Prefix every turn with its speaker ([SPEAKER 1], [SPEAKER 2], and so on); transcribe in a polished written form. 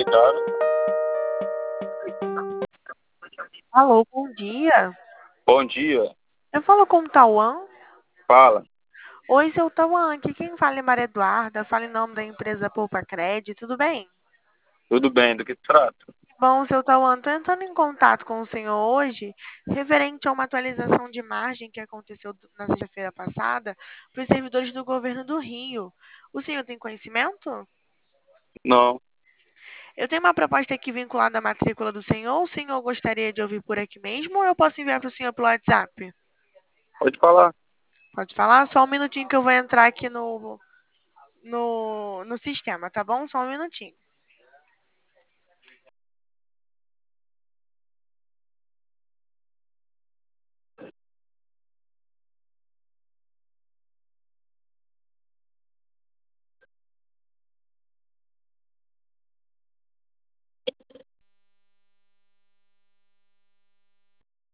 [SPEAKER 1] Claro.
[SPEAKER 2] Alô, bom dia.
[SPEAKER 1] Bom dia.
[SPEAKER 2] Eu falo com o Tauan.
[SPEAKER 1] Fala.
[SPEAKER 2] Oi, seu Tauan, aqui quem fala é Maria Eduarda, fala em nome da empresa Poupa Cred, tudo bem?
[SPEAKER 1] Tudo bem? Do que se trata?
[SPEAKER 2] Bom, seu Tauan, estou entrando em contato com o senhor hoje, referente a uma atualização de margem que aconteceu na sexta-feira passada para os servidores do governo do Rio. O senhor tem conhecimento?
[SPEAKER 1] Não.
[SPEAKER 2] Eu tenho uma proposta aqui vinculada à matrícula do senhor. O senhor gostaria de ouvir por aqui mesmo ou eu posso enviar para o senhor pelo WhatsApp?
[SPEAKER 1] Pode falar.
[SPEAKER 2] Pode falar? Só um minutinho que eu vou entrar aqui no sistema, tá bom? Só um minutinho.